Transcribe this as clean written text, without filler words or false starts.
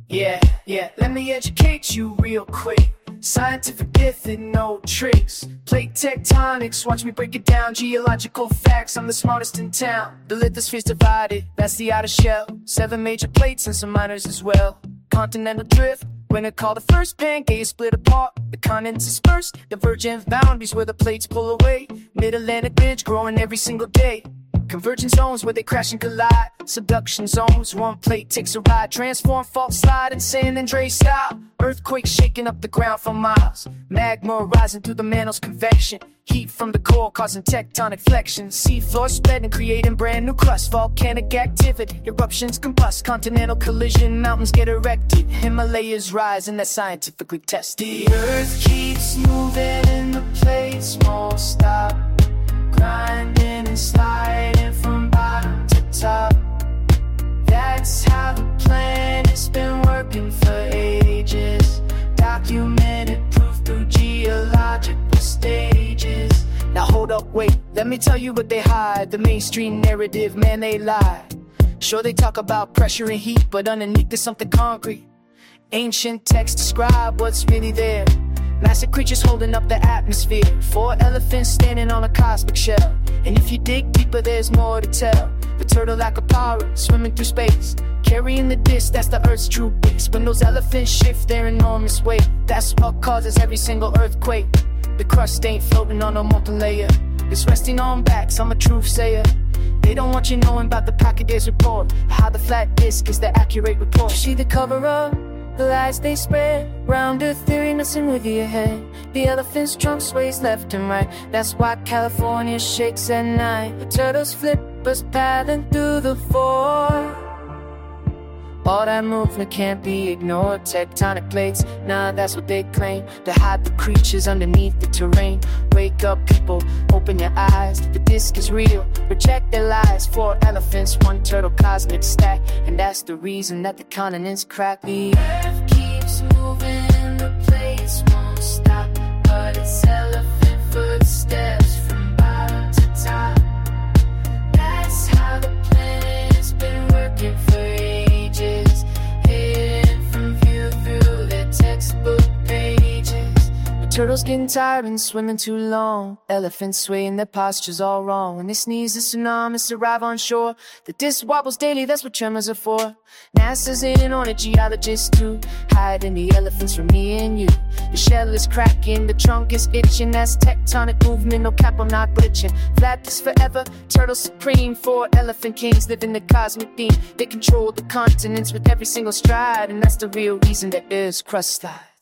Yeah, let me educate you real quick. Scientific method, no tricks. Plate tectonics, watch me break it down. Geological facts, I'm the smartest in town. The lithosphere's divided, that's the outer shell. 7 major plates and some minors as well. Continental drift, when it called the first Pangea split apart. The continents dispersed, divergent boundaries where the plates pull away. Mid-Atlantic ridge growing every single day. Convergence zones where they crash and collide. Subduction zones, one plate takes a ride. Transform, fault slide, in San Andreas style. Earthquakes shaking up the ground for miles. Magma rising through the mantle's convection. Heat from the core causing tectonic flexion. Seafloor spreading, creating brand new crust. Volcanic activity, eruptions combust. Continental collision, mountains get erected. Himalayas rise and that's scientifically tested. The earth keeps moving and the plates won't stop. Grinding and sliding from bottom to top. That's how the planet's been working for ages. Documented proof through geological stages. Now hold up, wait, let me tell you what they hide. The mainstream narrative, man, they lie. Sure, they talk about pressure and heat, but underneath there's something concrete. Ancient texts describe what's really there. Massive creatures holding up the atmosphere. 4 elephants standing on a cosmic shell. And if you dig deeper, there's more to tell. The turtle Acapara swimming through space, carrying the disc, that's the Earth's true base. When those elephants shift their enormous weight, that's what causes every single earthquake. The crust ain't floating on no molten layer, it's resting on backs, I'm a truth sayer. They don't want you knowing about the Pachyder's report, how the flat disc is the accurate report. You see the cover up, the lies they spread, round earth theory messing with your head. The elephant's trunk sways left and right, that's why California shakes at night. The turtles flip us paddling through the floor. All that movement can't be ignored. Tectonic plates, nah, that's what they claim. To hide the creatures underneath the terrain. Wake up people, open your eyes. The disc is real, reject their lies. 4 elephants, 1 turtle, cosmic stack. And that's the reason that the continents crack. The earth keeps moving, the plates won't stop. But it's elephant footsteps from bottom to top. That's how the planet's been working for ages. Hidden from view through the textbook pages. The turtles getting tired and swimming too long. Elephants swaying, their postures all wrong. When they sneeze, the tsunamis arrive on shore. The disc wobbles daily, that's what tremors are for. NASA's in on it, geologists too. Hiding the elephants from me and you. The shell is cracking, the trunk is itching. That's tectonic movement, no cap, I'm not glitching. Flat disc forever, turtle supreme. 4 elephant kings live in the cosmic theme. They control the continents with every single stride. And that's the real reason there is crust slide.